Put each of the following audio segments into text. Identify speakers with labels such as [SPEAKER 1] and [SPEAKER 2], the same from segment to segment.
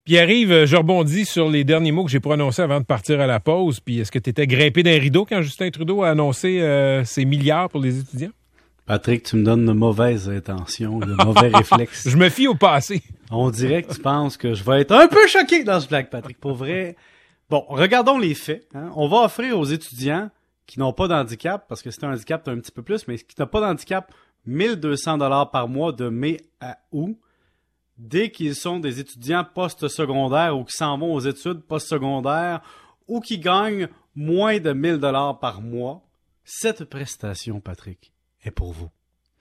[SPEAKER 1] Pierre-Yves, je rebondis sur les derniers mots que j'ai prononcés avant de partir à la pause. Puis est-ce que tu étais grimpé d'un rideau quand Justin Trudeau a annoncé ses milliards pour les étudiants?
[SPEAKER 2] Patrick, tu me donnes de mauvaises intentions, de mauvais réflexes.
[SPEAKER 1] Je me fie au passé.
[SPEAKER 2] On dirait que tu penses que je vais être un peu choqué dans ce blague, Patrick. Pour vrai. Bon, regardons les faits. Hein. On va offrir aux étudiants qui n'ont pas d'handicap, parce que c'est un handicap, t'as un petit peu plus, mais qui n'ont pas d'handicap, 1200 $ par mois de mai à août, dès qu'ils sont des étudiants post-secondaires ou qui s'en vont aux études post-secondaires ou qui gagnent moins de 1000 $ par mois. Cette prestation, Patrick, est pour vous.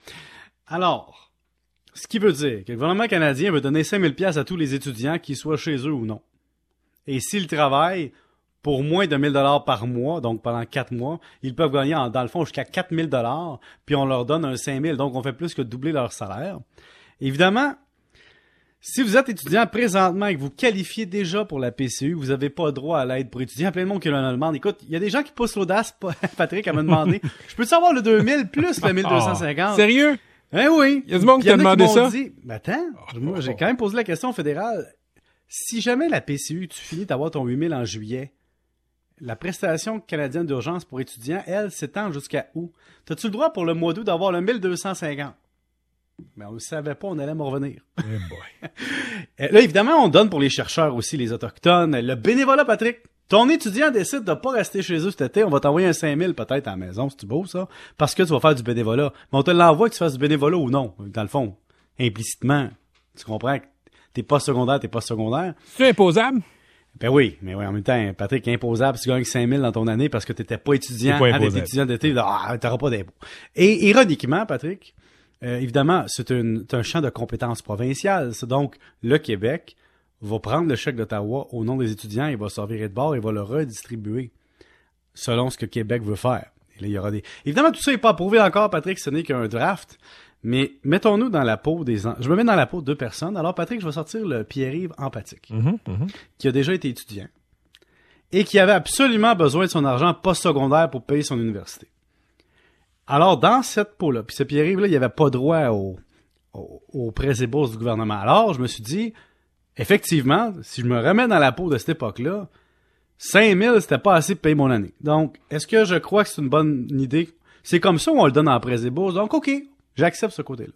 [SPEAKER 2] Alors, ce qui veut dire que le gouvernement canadien veut donner 5000 $ à tous les étudiants, qu'ils soient chez eux ou non. Et s'ils travaillent pour moins de 1000 $ par mois, donc pendant 4 mois, ils peuvent gagner, dans le fond, jusqu'à 4000 $, puis on leur donne un 5000 $, donc on fait plus que doubler leur salaire. Évidemment, si vous êtes étudiant présentement et que vous qualifiez déjà pour la PCU, vous n'avez pas droit à l'aide pour étudiants. Plein de monde qui le demande. Écoute, il y a des gens qui poussent l'audace, Patrick, à me demander, je peux-tu avoir le 2000 plus le 1250?
[SPEAKER 1] Sérieux?
[SPEAKER 2] Eh oui.
[SPEAKER 1] Il y a du monde qui t'a demandé ça?
[SPEAKER 2] Dit, attends, moi, j'ai quand même posé la question au fédéral. Si jamais la PCU, tu finis d'avoir ton 8000 en juillet, la prestation canadienne d'urgence pour étudiants, elle, s'étend jusqu'à août. T'as-tu le droit pour le mois d'août d'avoir le 1250? Mais on ne savait pas, on allait me revenir.
[SPEAKER 1] Hey boy.
[SPEAKER 2] Là, évidemment, on donne pour les chercheurs aussi, les Autochtones. Le bénévolat, Patrick. Ton étudiant décide de pas rester chez eux cet été. On va t'envoyer un 5000 peut-être à la maison, c'est beau ça, parce que tu vas faire du bénévolat. Mais on te l'envoie que tu fasses du bénévolat ou non. Dans le fond, implicitement, tu comprends que t'es pas secondaire.
[SPEAKER 1] C'est imposable?
[SPEAKER 2] Ben oui, mais oui, en même temps, Patrick, imposable, si tu gagnes 5000 dans ton année parce que t'étais pas étudiant, avec étudiant d'été, t'auras pas d'impôt. Et ironiquement, Patrick, évidemment, c'est un champ de compétences provinciales. C'est donc, le Québec va prendre le chèque d'Ottawa au nom des étudiants, il va se revirer de bord et va le redistribuer selon ce que Québec veut faire. Et là, il y aura des... Évidemment, tout ça n'est pas approuvé encore, Patrick, ce n'est qu'un draft. Mais mettons-nous dans la peau Je me mets dans la peau de deux personnes. Alors, Patrick, je vais sortir le Pierre-Yves empathique, qui a déjà été étudiant et qui avait absolument besoin de son argent post-secondaire pour payer son université. Alors, dans cette peau-là, puis ce Pierre-Yves-là, il n'avait pas droit aux prêts et bourses du gouvernement. Alors, je me suis dit, effectivement, si je me remets dans la peau de cette époque-là, 5000, c'était pas assez pour payer mon année. Donc, est-ce que je crois que c'est une bonne idée? C'est comme ça où on le donne en prêts et bourses. Donc, OK, j'accepte ce côté-là.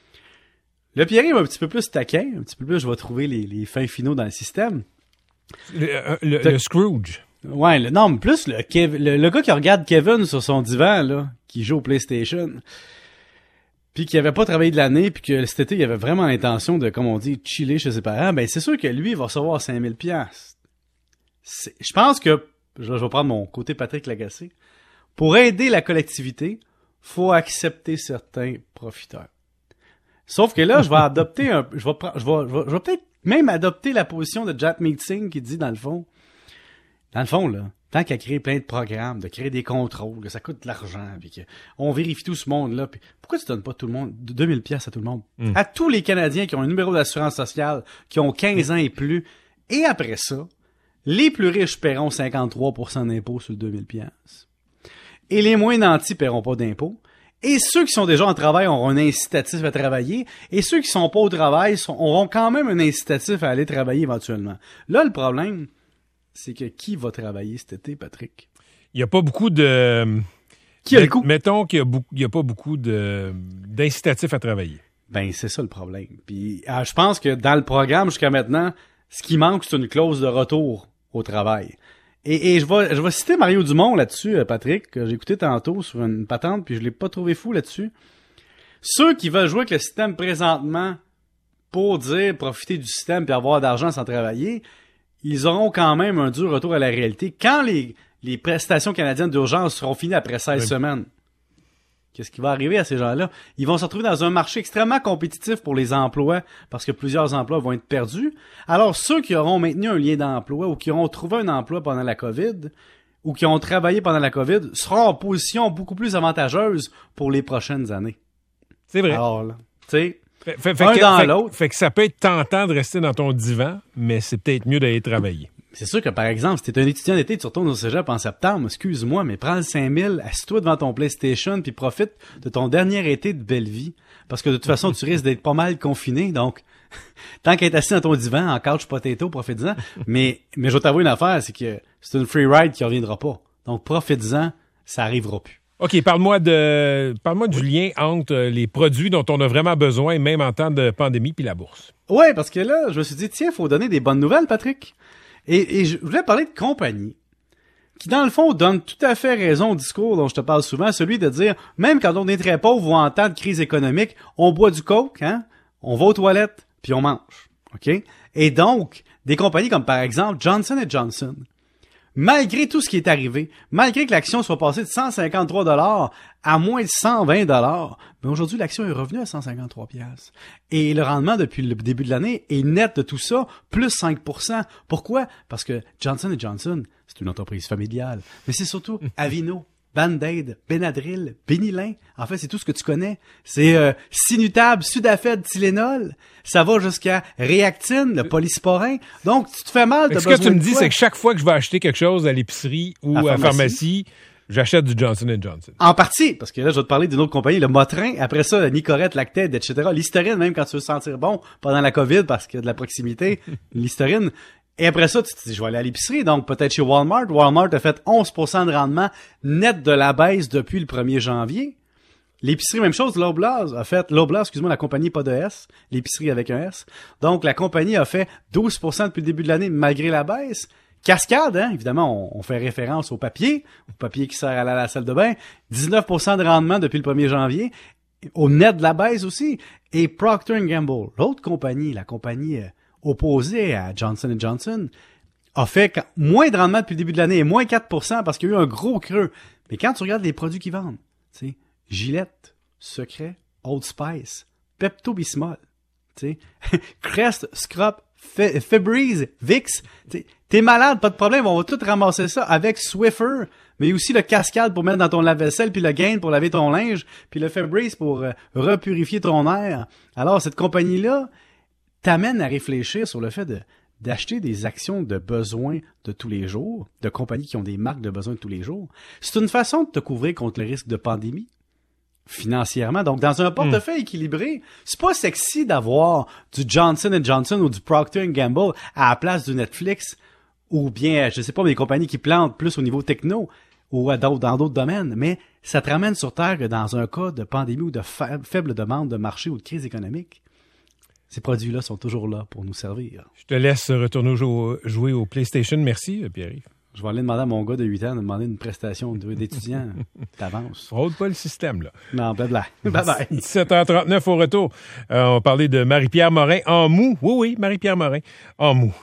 [SPEAKER 2] Le Pierre-Yves, un petit peu plus taquin, un petit peu plus, je vais trouver les fins finaux dans le système.
[SPEAKER 1] Le Scrooge.
[SPEAKER 2] Ouais, mais plus le gars qui regarde Kevin sur son divan, là, qui joue au PlayStation, puis qui avait pas travaillé de l'année, puis que cet été, il avait vraiment l'intention de, comme on dit, chiller chez ses parents, ben c'est sûr que lui, il va recevoir 5000 $. Je pense que, je vais prendre mon côté Patrick Lagacé, pour aider la collectivité, faut accepter certains profiteurs. Sauf que là, je vais adopter je vais peut-être même adopter la position de Jagmeet Singh qui dit, dans le fond, là, tant qu'à créer plein de programmes, de créer des contrôles, que ça coûte de l'argent, puis qu'on vérifie tout ce monde-là, puis pourquoi tu donnes pas tout le monde 2000 $ à tout le monde? À tous les Canadiens qui ont un numéro d'assurance sociale, qui ont 15 ans et plus, et après ça, les plus riches paieront 53% d'impôts sur le 2000 $. Et les moins nantis paieront pas d'impôts. Et ceux qui sont déjà en travail auront un incitatif à travailler. Et ceux qui sont pas au travail auront quand même un incitatif à aller travailler éventuellement. Là, le problème, c'est que qui va travailler cet été, Patrick?
[SPEAKER 1] Il n'y a pas beaucoup de...
[SPEAKER 2] Qui a le coup?
[SPEAKER 1] Mettons qu'il n'y a pas beaucoup d'incitatifs à travailler.
[SPEAKER 2] Ben, c'est ça le problème. Puis, je pense que dans le programme, jusqu'à maintenant, ce qui manque, c'est une clause de retour au travail. Et je vais citer Mario Dumont là-dessus, Patrick, que j'ai écouté tantôt sur une patente, puis je l'ai pas trouvé fou là-dessus. Ceux qui veulent jouer avec le système présentement pour dire profiter du système puis avoir d'argent sans travailler, ils auront quand même un dur retour à la réalité quand les prestations canadiennes d'urgence seront finies après 16 semaines. Qu'est-ce qui va arriver à ces gens-là? Ils vont se retrouver dans un marché extrêmement compétitif pour les emplois parce que plusieurs emplois vont être perdus. Alors, ceux qui auront maintenu un lien d'emploi ou qui auront trouvé un emploi pendant la COVID ou qui ont travaillé pendant la COVID seront en position beaucoup plus avantageuse pour les prochaines années.
[SPEAKER 1] C'est vrai.
[SPEAKER 2] Alors là, tu sais,
[SPEAKER 1] l'autre. Fait que ça peut être tentant de rester dans ton divan, mais c'est peut-être mieux d'aller travailler.
[SPEAKER 2] C'est sûr que, par exemple, si t'es un étudiant d'été, tu retournes au cégep en septembre, excuse-moi, mais prends le 5000, assis-toi devant ton PlayStation, puis profite de ton dernier été de belle vie. Parce que de toute façon, tu risques d'être pas mal confiné, donc tant qu'être assis dans ton divan, en couch potato, profite-en. mais je vais t'avouer une affaire, c'est que c'est une free ride qui reviendra pas. Donc, profite-en, ça arrivera plus.
[SPEAKER 1] OK, parle-moi du lien entre les produits dont on a vraiment besoin, même en temps de pandémie, puis la bourse.
[SPEAKER 2] Ouais, parce que là, je me suis dit, tiens, faut donner des bonnes nouvelles, Patrick. Et je voulais parler de compagnies qui, dans le fond, donnent tout à fait raison au discours dont je te parle souvent, celui de dire, même quand on est très pauvre ou en temps de crise économique, on boit du coke, hein, on va aux toilettes, puis on mange. OK? Et donc, des compagnies comme, par exemple, Johnson & Johnson, malgré tout ce qui est arrivé, malgré que l'action soit passée de 153$ à moins de 120$, mais aujourd'hui, l'action est revenue à 153$. Et le rendement depuis le début de l'année est net de tout ça, plus 5%. Pourquoi? Parce que Johnson & Johnson, c'est une entreprise familiale, mais c'est surtout Aveeno, Band-Aid, Benadryl, Benylin. En fait, c'est tout ce que tu connais. C'est Sinutab, Sudafed, Tylenol. Ça va jusqu'à Réactine, le polysporin. Donc, tu te fais mal, t'as
[SPEAKER 1] besoin
[SPEAKER 2] de
[SPEAKER 1] Ce que tu me dis, c'est que chaque fois que je vais acheter quelque chose à l'épicerie ou à la pharmacie, j'achète du Johnson & Johnson.
[SPEAKER 2] En partie, parce que là, je vais te parler d'une autre compagnie, le Motrin. Après ça, le Nicorette, Lactaid, etc. L'Listerine, même quand tu veux te sentir bon pendant la COVID parce qu'il y a de la proximité, l'Listerine. Et après ça, tu te dis, je vais aller à l'épicerie, donc peut-être chez Walmart. Walmart a fait 11% de rendement net de la baisse depuis le 1er janvier. L'épicerie, même chose, Loblaws, la compagnie pas de S, l'épicerie avec un S. Donc, la compagnie a fait 12% depuis le début de l'année, malgré la baisse. Cascade, hein, évidemment, on fait référence au papier qui sert à aller à la salle de bain. 19% de rendement depuis le 1er janvier, au net de la baisse aussi. Et Procter & Gamble, l'autre compagnie, la compagnie opposée à Johnson & Johnson, a fait moins de rendement depuis le début de l'année et moins 4% parce qu'il y a eu un gros creux. Mais quand tu regardes les produits qu'ils vendent, tu sais, Gillette, Secret, Old Spice, Pepto-Bismol, tu sais, Crest, Scrub, Febreze, Vicks, t'es malade, pas de problème, on va tout ramasser ça avec Swiffer, mais aussi le Cascade pour mettre dans ton lave-vaisselle, puis le Gain pour laver ton linge, puis le Febreze pour repurifier ton air. Alors, cette compagnie-là t'amène à réfléchir sur le fait d'acheter des actions de besoin de tous les jours, de compagnies qui ont des marques de besoin de tous les jours. C'est une façon de te couvrir contre le risque de pandémie, financièrement. Donc, dans un portefeuille équilibré, c'est pas sexy d'avoir du Johnson & Johnson ou du Procter & Gamble à la place du Netflix ou bien, je sais pas, des compagnies qui plantent plus au niveau techno ou dans d'autres domaines, mais ça te ramène sur terre que dans un cas de pandémie ou de faible demande de marché ou de crise économique, ces produits-là sont toujours là pour nous servir.
[SPEAKER 1] Je te laisse retourner jouer au PlayStation. Merci, Pierre-Yves.
[SPEAKER 2] Je vais aller demander à mon gars de 8 ans de demander une prestation d'étudiant. T'avances.
[SPEAKER 1] Fraude pas le système, là.
[SPEAKER 2] Non, bye-bye. Bye-bye.
[SPEAKER 1] 17h39 au retour. On va parler de Marie-Pierre Morin en mou. Oui, Marie-Pierre Morin en mou.